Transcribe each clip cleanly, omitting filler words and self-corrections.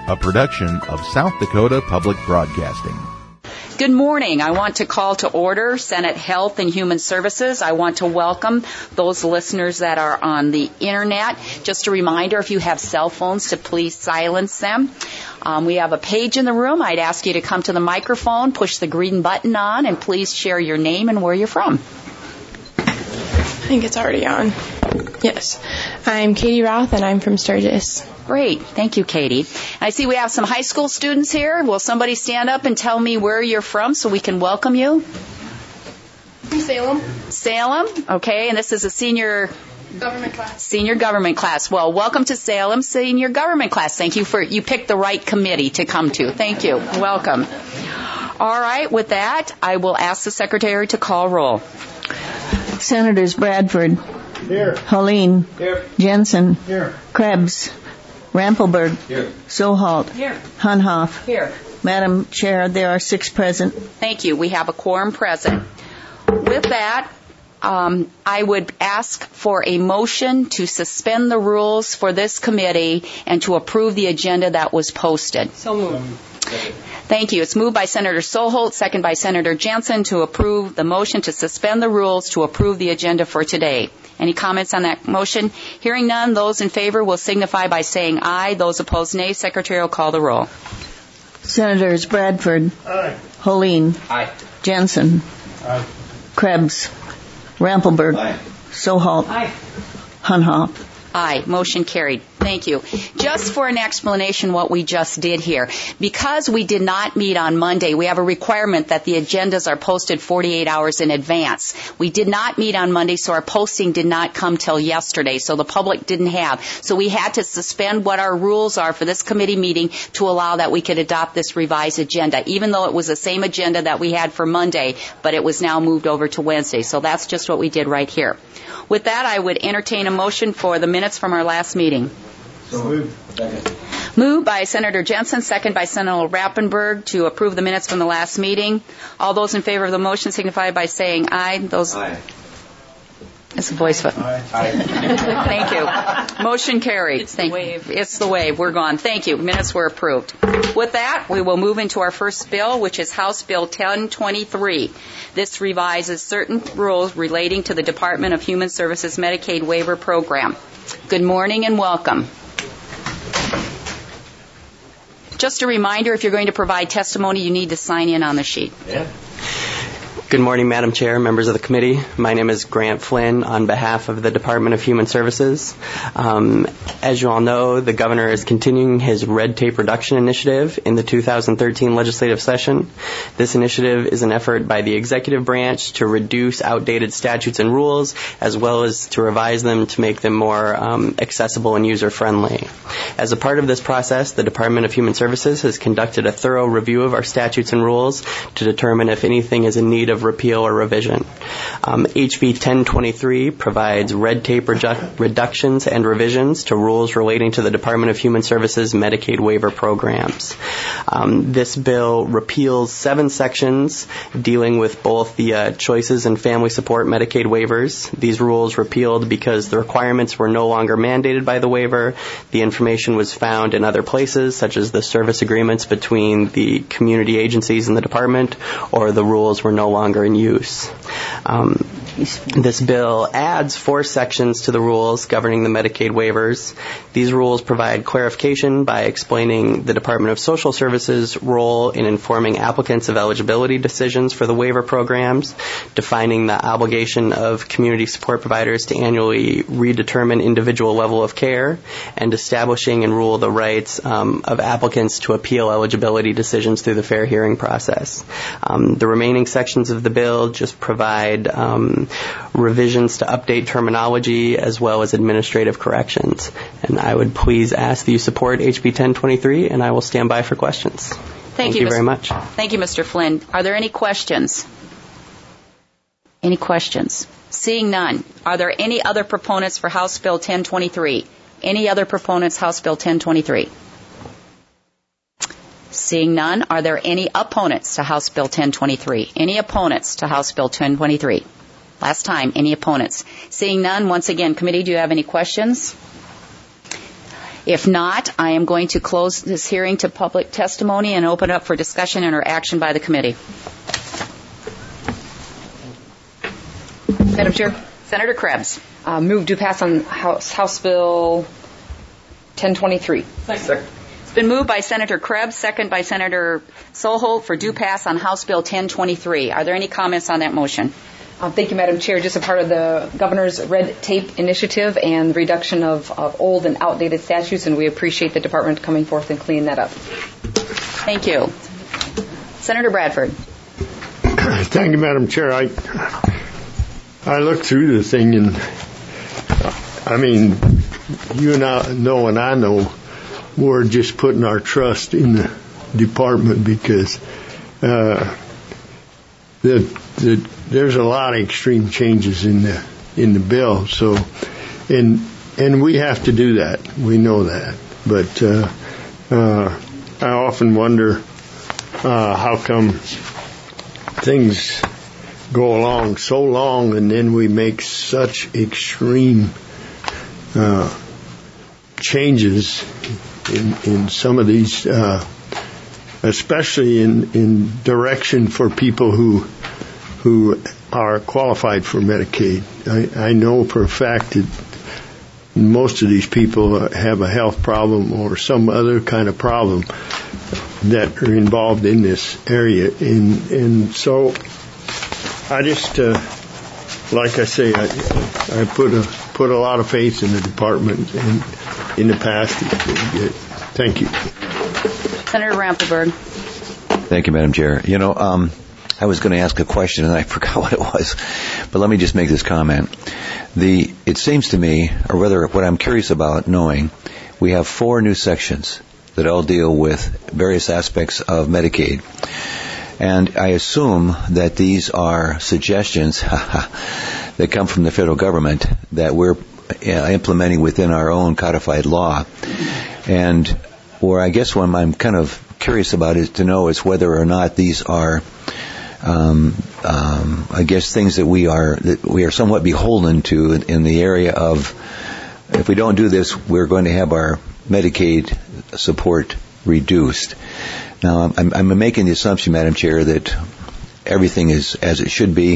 a production of South Dakota Public Broadcasting. Good morning. I want to call to order Senate Health and Human Services. I want to welcome those listeners that are on the Internet. Just a reminder, if you have cell phones, to please silence them. We have a page in the room. I'd ask you to come to the microphone, push the green button on, and please share your name and where you're from. I think it's already on. Yes. I'm Katie Roth, and I'm from Sturgis. Great. Thank you, Katie. I see we have some high school students here. Will somebody stand up and tell me where you're from so we can welcome you? From Salem. Salem? Okay, and this is a senior Government class. Senior government class. Well, welcome to Salem Senior Government Class. Thank you you picked the right committee to come to. Thank you. Welcome. All right, with that, I will ask the Secretary to call roll. Senators Bradford. Here. Helene. Here. Jensen. Here. Krebs. Rampelberg. Here. Sohalt. Here. Hunhoff. Here. Madam Chair, there are 6 present. Thank you. We have a quorum present. With that, I would ask for a motion to suspend the rules for this committee and to approve the agenda that was posted. So moved. Thank you. It's moved by Senator Soholt, second by Senator Jensen, to approve the motion to suspend the rules to approve the agenda for today. Any comments on that motion? Hearing none, those in favor will signify by saying aye. Those opposed, nay. Secretary will call the roll. Senators Bradford. Aye. Helene. Aye. Jensen. Aye. Krebs. Rampelberg. Aye. Sohalt. Aye. Hunhoff. Aye. Motion carried. Thank you. Just for an explanation what we just did here. Because we did not meet on Monday, we have a requirement that the agendas are posted 48 hours in advance. We did not meet on Monday, so our posting did not come till yesterday, so the public didn't have. So we had to suspend what our rules are for this committee meeting to allow that we could adopt this revised agenda, even though it was the same agenda that we had for Monday, but it was now moved over to Wednesday. So that's just what we did right here. With that, I would entertain a motion for the minutes from our last meeting. So moved. Second. Moved by Senator Jensen, second by Senator Rappenberg to approve the minutes from the last meeting. All those in favor of the motion signify by saying aye. Aye. It's a voice vote. Aye. Thank you. Motion carried. It's the wave. It's the wave. We're gone. Thank you. Minutes were approved. With that, we will move into our first bill, which is House Bill 1023. This revises certain rules relating to the Department of Human Services Medicaid waiver program. Good morning and welcome. Just a reminder, if you're going to provide testimony, you need to sign in on the sheet. Yeah. Good morning, Madam Chair, members of the committee. My name is Grant Flynn on behalf of the Department of Human Services. As you all know, the governor is continuing his red tape reduction initiative in the 2013 legislative session. This initiative is an effort by the executive branch to reduce outdated statutes and rules, as well as to revise them to make them more accessible and user-friendly. As a part of this process, the Department of Human Services has conducted a thorough review of our statutes and rules to determine if anything is in need of repeal or revision. HB 1023 provides red tape reductions and revisions to rules relating to the Department of Human Services Medicaid waiver programs. This bill repeals 7 sections dealing with both the choices and family support Medicaid waivers. These rules repealed because the requirements were no longer mandated by the waiver. The information was found in other places, such as the service agreements between the community agencies and the department, or the rules were no longer in use. This bill adds 4 sections to the rules governing the Medicaid waivers. These rules provide clarification by explaining the Department of Social Services' role in informing applicants of eligibility decisions for the waiver programs, defining the obligation of community support providers to annually redetermine individual level of care, and establishing and rule the rights of applicants to appeal eligibility decisions through the fair hearing process. The remaining sections of the bill just provide revisions to update terminology as well as administrative corrections. And I would please ask that you support HB 1023, and I will stand by for questions. Thank you very much. Thank you, Mr. Flynn. Are there any questions? Any questions? Seeing none, are there any other proponents for House Bill 1023? Any other proponents, House Bill 1023? Seeing none, are there any opponents to House Bill 1023? Any opponents to House Bill 1023? Last time, any opponents? Seeing none, once again, committee, do you have any questions? If not, I am going to close this hearing to public testimony and open up for discussion and or action by the committee. Madam Chair, Senator Krebs. move to pass on House Bill 1023. Second. It's been moved by Senator Krebs, second by Senator Soholt for due pass on House Bill 1023. Are there any comments on that motion? Thank you, Madam Chair. Just a part of the Governor's Red Tape Initiative and reduction of old and outdated statutes, and we appreciate the Department coming forth and cleaning that up. Thank you. Senator Bradford. Thank you, Madam Chair. I looked through the thing, and I mean, you and I know, and I know, we're just putting our trust in the department because there's a lot of extreme changes in the bill. So, and we have to do that. We know that, but I often wonder how come things go along so long and then we make such extreme changes in some of these, especially in direction for people who are qualified for Medicaid. I know for a fact that most of these people have a health problem or some other kind of problem that are involved in this area, and so I just, like I say, I put a lot of faith in the department and in the past. Thank you. Senator Rampelberg. Thank you, Madam Chair. You know, I was going to ask a question and I forgot what it was, but let me just make this comment. It seems to me, or rather what I'm curious about knowing, we have 4 new sections that all deal with various aspects of Medicaid. And I assume that these are suggestions that come from the federal government that we're implementing within our own codified law. And where I guess what I'm kind of curious about is to know is whether or not these are, I guess, things that we are somewhat beholden to in the area of, if we don't do this, we're going to have our Medicaid support reduced. Now, I'm making the assumption, Madam Chair, that everything is as it should be,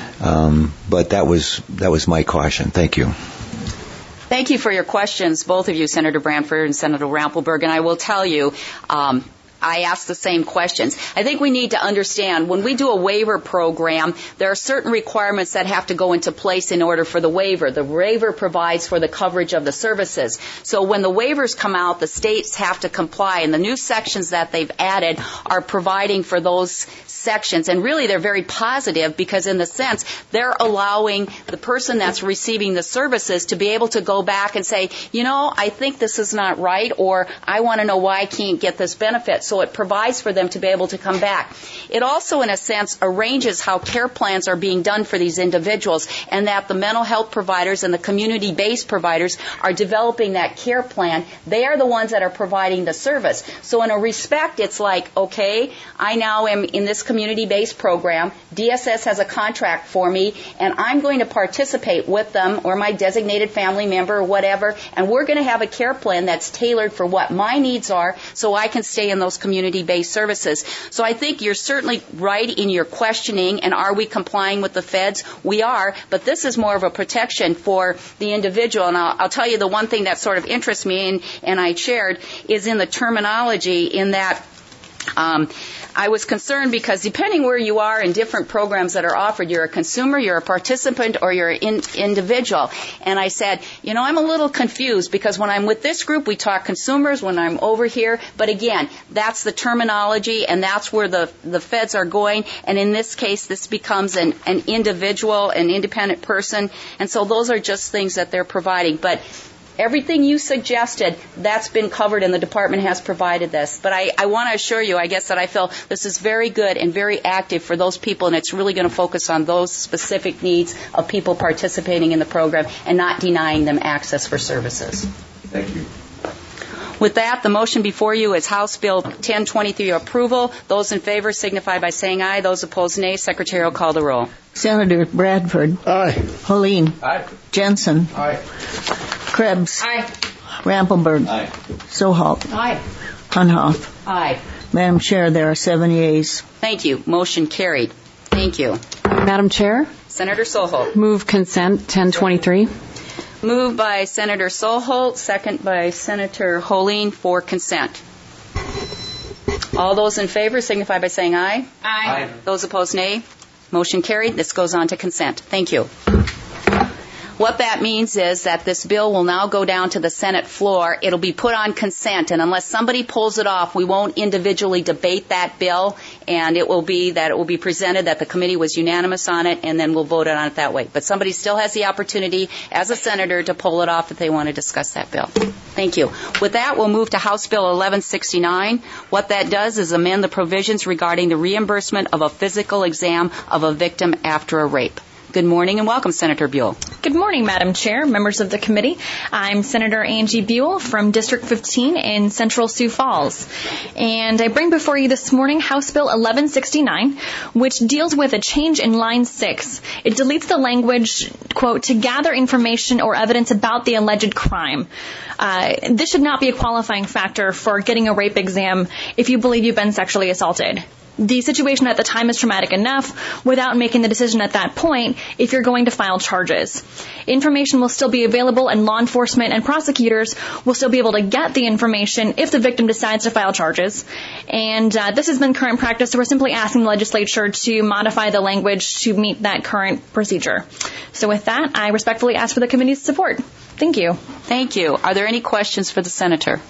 but that was my caution. Thank you. Thank you for your questions, both of you, Senator Bradford and Senator Rampelberg, and I will tell you, I asked the same questions. I think we need to understand when we do a waiver program, there are certain requirements that have to go into place in order for the waiver. The waiver provides for the coverage of the services. So when the waivers come out, the states have to comply, and the new sections that they've added are providing for those sections. And really, they're very positive because in the sense, they're allowing the person that's receiving the services to be able to go back and say, you know, I think this is not right, or I want to know why I can't get this benefit. So it provides for them to be able to come back. It also, in a sense, arranges how care plans are being done for these individuals, and that the mental health providers and the community-based providers are developing that care plan. They are the ones that are providing the service. So in a respect, it's like, okay, I now am in this community-based program. DSS has a contract for me, and I'm going to participate with them or my designated family member or whatever, and we're going to have a care plan that's tailored for what my needs are so I can stay in those community-based services. So I think you're certainly right in your questioning, and are we complying with the feds? We are, but this is more of a protection for the individual. And I'll tell you the one thing that sort of interests me, and I shared, is in the terminology in that I was concerned because depending where you are in different programs that are offered, you're a consumer, you're a participant, or you're an individual. And I said, you know, I'm a little confused because when I'm with this group, we talk consumers, when I'm over here. But again, that's the terminology, and that's where the feds are going. And in this case, this becomes an individual, an independent person. And so those are just things that they're providing. But everything you suggested, that's been covered, and the department has provided this. But I want to assure you, I guess, that I feel this is very good and very active for those people, and it's really going to focus on those specific needs of people participating in the program and not denying them access for services. Thank you. With that, the motion before you is House Bill 1023 approval. Those in favor signify by saying aye. Those opposed, nay. Secretary will call the roll. Senator Bradford. Aye. Holeen. Aye. Jensen. Aye. Krebs. Aye. Rampelberg. Aye. Sohalt. Aye. Hunhoff. Aye. Madam Chair, there are 7 yeas. Thank you. Motion carried. Thank you. Madam Chair, Senator Solholt. move consent 1023. Moved by Senator Solholt, second by Senator Holeen for consent. All those in favor signify by saying aye. Aye. Those opposed, nay. Motion carried. This goes on to consent. Thank you. What that means is that this bill will now go down to the Senate floor. It'll be put on consent, and unless somebody pulls it off, we won't individually debate that bill, and it will be presented that the committee was unanimous on it, and then we'll vote on it that way. But somebody still has the opportunity as a senator to pull it off if they want to discuss that bill. Thank you. With that, we'll move to House Bill 1169. What that does is amend the provisions regarding the reimbursement of a physical exam of a victim after a rape. Good morning and welcome, Senator Buell. Good morning, Madam Chair, members of the committee. I'm Senator Angie Buell from District 15 in Central Sioux Falls. And I bring before you this morning House Bill 1169, which deals with a change in line 6. It deletes the language, quote, to gather information or evidence about the alleged crime. This should not be a qualifying factor for getting a rape exam if you believe you've been sexually assaulted. The situation at the time is traumatic enough without making the decision at that point if you're going to file charges. Information will still be available and law enforcement and prosecutors will still be able to get the information if the victim decides to file charges. And this has been current practice, so we're simply asking the legislature to modify the language to meet that current procedure. So with that, I respectfully ask for the committee's support. Thank you. Thank you. Are there any questions for the senator?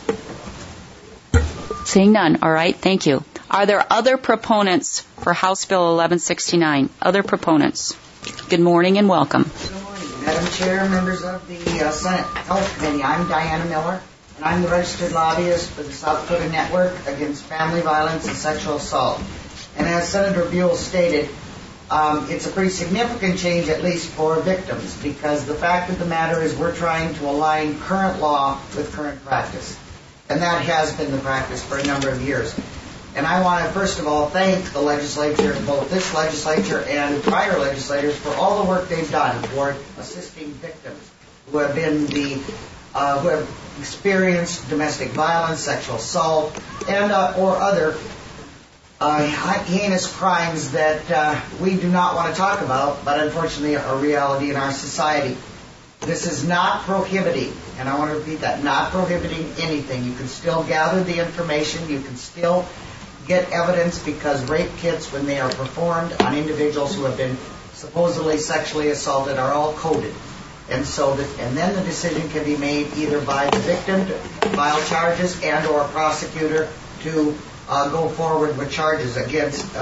Seeing none. All right. Thank you. Are there other proponents for House Bill 1169? Other proponents? Good morning and welcome. Good morning, Madam Chair, members of the Senate Health Committee. I'm Diana Miller, and I'm the registered lobbyist for the South Dakota Network Against Family Violence and Sexual Assault. And as Senator Buell stated, it's a pretty significant change, at least for victims, because the fact of the matter is we're trying to align current law with current practice. And that has been the practice for a number of years. And I want to, first of all, thank the legislature, both this legislature and prior legislators, for all the work they've done for assisting victims who have been who have experienced domestic violence, sexual assault, and or other heinous crimes that we do not want to talk about, but unfortunately are a reality in our society. This is not prohibiting, and I want to repeat that, not prohibiting anything. You can still gather the information. You can still get evidence because rape kits, when they are performed on individuals who have been supposedly sexually assaulted, are all coded. And so, and then the decision can be made either by the victim to file charges and or a prosecutor to go forward with charges against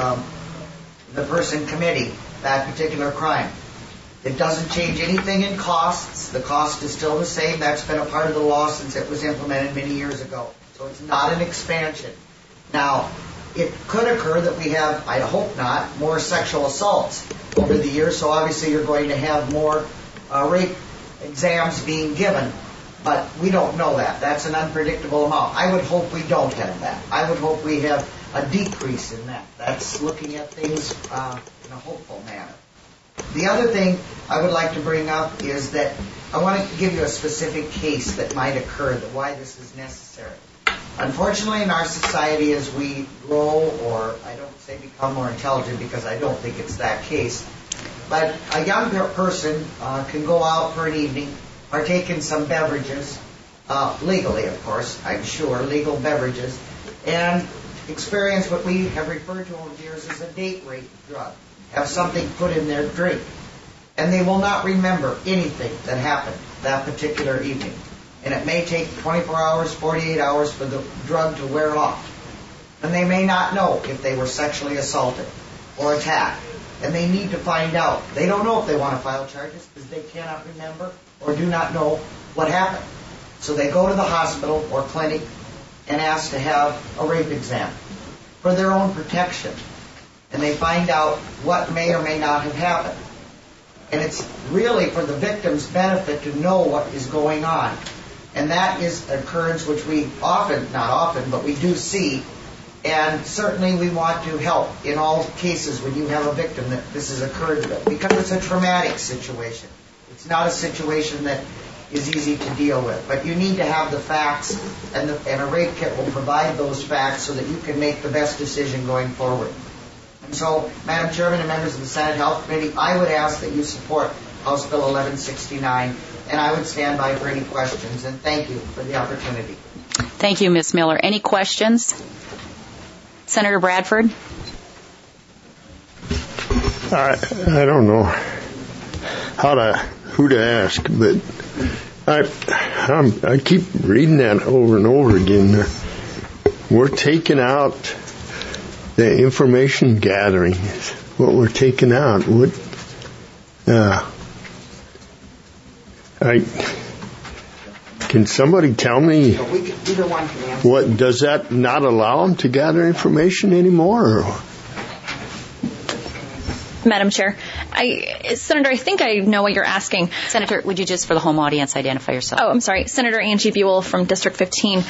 the person committing that particular crime. It doesn't change anything in costs. The cost is still the same. That's been a part of the law since it was implemented many years ago. So it's not an expansion. Now, it could occur that we have, I hope not, more sexual assaults over the years. So obviously you're going to have more rape exams being given. But we don't know that. That's an unpredictable amount. I would hope we don't have that. I would hope we have a decrease in that. That's looking at things in a hopeful manner. The other thing I would like to bring up is that I want to give you a specific case that might occur, why this is necessary. Unfortunately, in our society, as we grow, or I don't say become more intelligent because I don't think it's that case, but a young person can go out for an evening, partake in some beverages, legally, of course, I'm sure, legal beverages, and experience what we have referred to over the years as a date rape drug. Have something put in their drink. And they will not remember anything that happened that particular evening. And it may take 24 hours, 48 hours for the drug to wear off. And they may not know if they were sexually assaulted or attacked. And they need to find out. They don't know if they want to file charges because they cannot remember or do not know what happened. So they go to the hospital or clinic and ask to have a rape exam for their own protection. And they find out what may or may not have happened. And it's really for the victim's benefit to know what is going on. And that is an occurrence which we often, not often, but we do see. And certainly we want to help in all cases when you have a victim that this has occurred with, because it's a traumatic situation. It's not a situation that is easy to deal with. But you need to have the facts, and a rape kit will provide those facts so that you can make the best decision going forward. And so, Madam Chairman and members of the Senate Health Committee, I would ask that you support House Bill 1169, and I would stand by for any questions. And thank you for the opportunity. Thank you, Ms. Miller. Any questions? Senator Bradford? I don't know who to ask, but I keep reading that over and over again. We're taking out the information gathering. What we're taking out. Can somebody tell me what does that not allow them to gather information anymore? Or? Madam Chair, Senator, I think I know what you're asking. Senator, would you just, for the home audience, identify yourself? Oh, I'm sorry. Senator Angie Buell from District 15.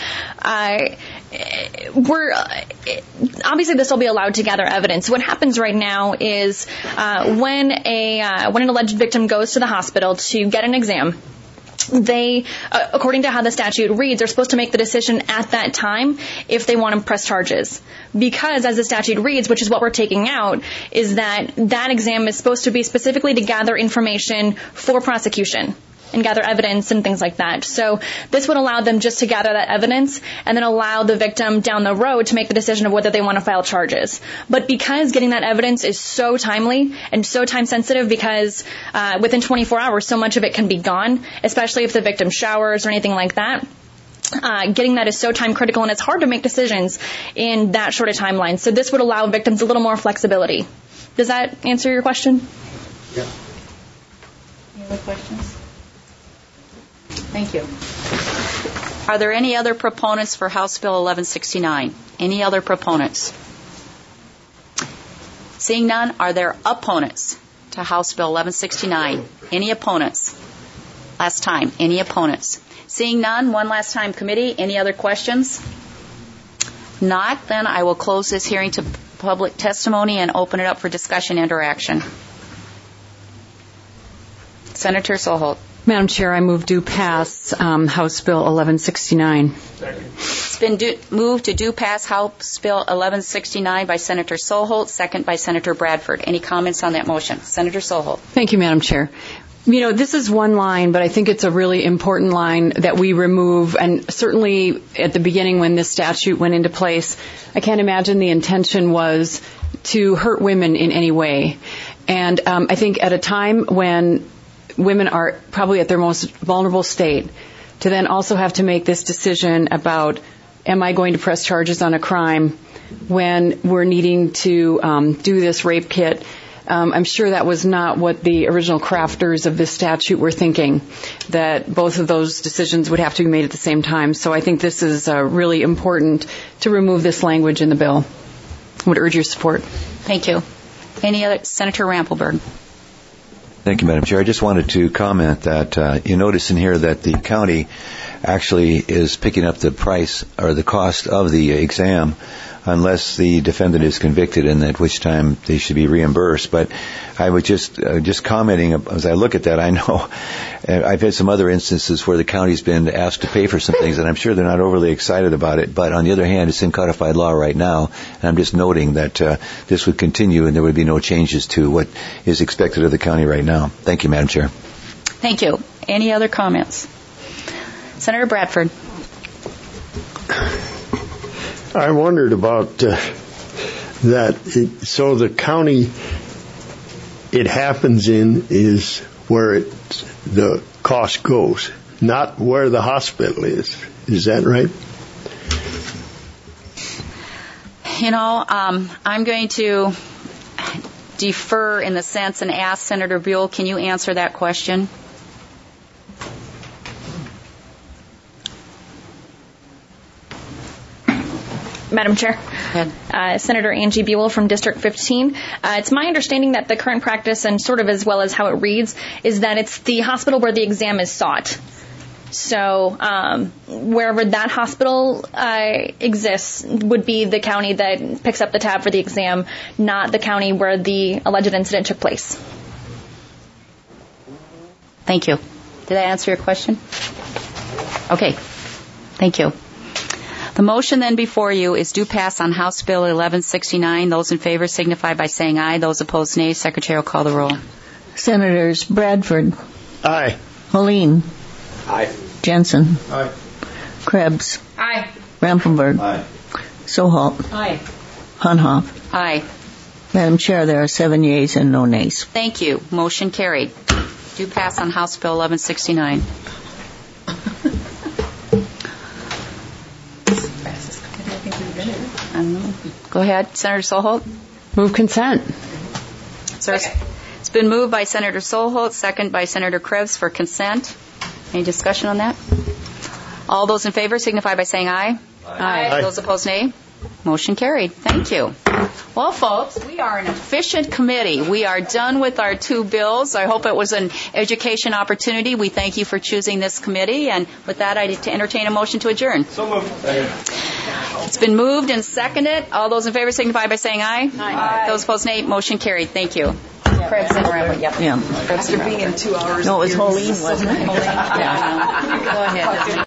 Obviously this will be allowed to gather evidence. What happens right now is when an alleged victim goes to the hospital to get an exam, they, according to how the statute reads, they're supposed to make the decision at that time if they want to press charges. Because as the statute reads, which is what we're taking out, is that exam is supposed to be specifically to gather information for prosecution and gather evidence and things like that. So this would allow them just to gather that evidence and then allow the victim down the road to make the decision of whether they want to file charges. But because getting that evidence is so timely and so time sensitive, because within 24 hours so much of it can be gone, especially if the victim showers or anything like that, getting that is so time critical, and it's hard to make decisions in that short a timeline. So this would allow victims a little more flexibility. Does that answer your question? Yeah. Any other questions? Thank you. Are there any other proponents for House Bill 1169? Any other proponents? Seeing none, are there opponents to House Bill 1169? Any opponents? Last time, any opponents? Seeing none, one last time, committee. Any other questions? Not, then I will close this hearing to public testimony and open it up for discussion and or action. Senator Solholt. Madam Chair, I move to pass House Bill 1169. It's been moved to do pass House Bill 1169 by Senator Solholt, second by Senator Bradford. Any comments on that motion? Senator Solholt. Thank you, Madam Chair. You know, this is one line, but I think it's a really important line that we remove. And certainly at the beginning when this statute went into place, I can't imagine the intention was to hurt women in any way. And I think at a time when women are probably at their most vulnerable state, to then also have to make this decision about, am I going to press charges on a crime when we're needing to do this rape kit? I'm sure that was not what the original crafters of this statute were thinking, that both of those decisions would have to be made at the same time. So I think this is really important to remove this language in the bill. I would urge your support. Thank you. Any other? Senator Rampelberg. Thank you, Madam Chair. I just wanted to comment that you notice in here that the county actually is picking up the price or the cost of the exam unless the defendant is convicted, and at which time they should be reimbursed. But I was just commenting, as I look at that, I know I've had some other instances where the county's been asked to pay for some things, and I'm sure they're not overly excited about it. But on the other hand, it's in codified law right now, and I'm just noting that this would continue and there would be no changes to what is expected of the county right now. Thank you, Madam Chair. Thank you. Any other comments? Senator Bradford. I wondered about that. So the county it happens in is where the cost goes, not where the hospital is. Is that right? You know, I'm going to defer in the sense and ask Senator Buell, can you answer that question? Madam Chair, Senator Angie Buell from District 15. It's my understanding that the current practice, and sort of as well as how it reads, is that it's the hospital where the exam is sought. So wherever that hospital exists would be the county that picks up the tab for the exam, not the county where the alleged incident took place. Thank you. Did I answer your question? Okay. Thank you. The motion then before you is do pass on House Bill 1169. Those in favor signify by saying aye. Those opposed, nay. Secretary will call the roll. Senators Bradford. Aye. Moline. Aye. Jensen. Aye. Krebs. Aye. Rampelberg. Aye. Soholt. Aye. Hunhoff. Aye. Madam Chair, there are 7 yeas and no nays. Thank you. Motion carried. Do pass on House Bill 1169. Go ahead, Senator Soholt. Move consent. So it's been moved by Senator Soholt, second by Senator Krebs for consent. Any discussion on that? All those in favor signify by saying aye. Aye. Those opposed, nay. Motion carried. Thank you. Well, folks, we are an efficient committee. We are done with our 2 bills. I hope it was an education opportunity. We thank you for choosing this committee. And with that, I'd entertain a motion to adjourn. So moved. It's been moved and seconded. All those in favor signify by saying aye. Aye. Those opposed, nay. Motion carried. Thank you. Krebs and Rampelberg. Yep. Yeah. After being in 2 hours. No, it was Moline, wasn't it? Yeah. Go ahead.